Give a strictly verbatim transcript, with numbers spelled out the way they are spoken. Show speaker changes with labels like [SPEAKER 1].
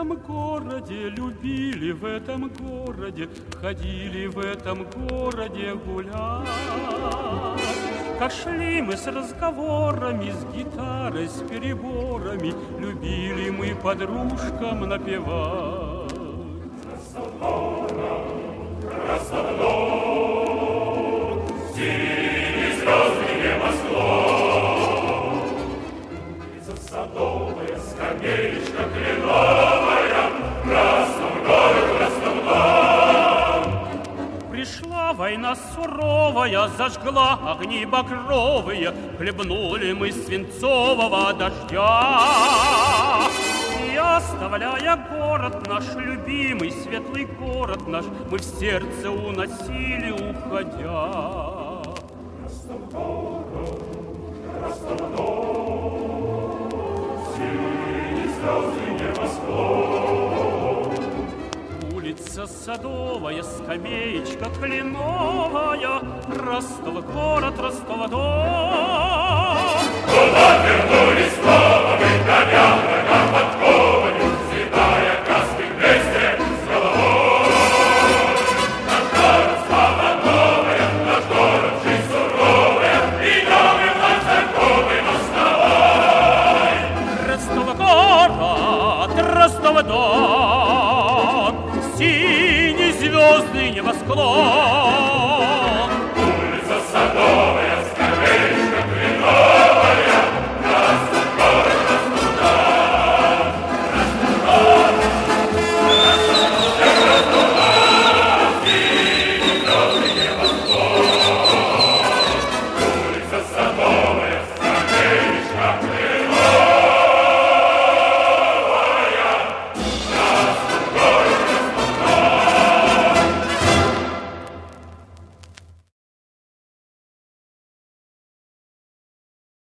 [SPEAKER 1] этом городе любили, в этом городе ходили, в этом городе гулять. Как шли мы с разговорами, с гитарой, с переборами, любили мы подружкам напевать. Красавдора, Красавдор, синие звезды небосклон, лица садовая, скамеечка кленовая, Красавдор, Красавдор. Пришла война суровая, зажгла огни багровые, хлебнули мы свинцового дождя. И оставляя город наш, любимый, светлый город наш, мы в сердце уносили, уходя. Красавдора, Красавдор, синие звезды небосклон, улица садовая, скамеечка кленовая, Ростов город, Ростов-дом. Куда вернулись снова мы, коня врагам подковами, светая краски вместе с головой? Наш город слава новая, наш город жизнь суровая, идем и вновь церковный мостовой. Ростов-город, Ростов-дом, синий звездный небосклон.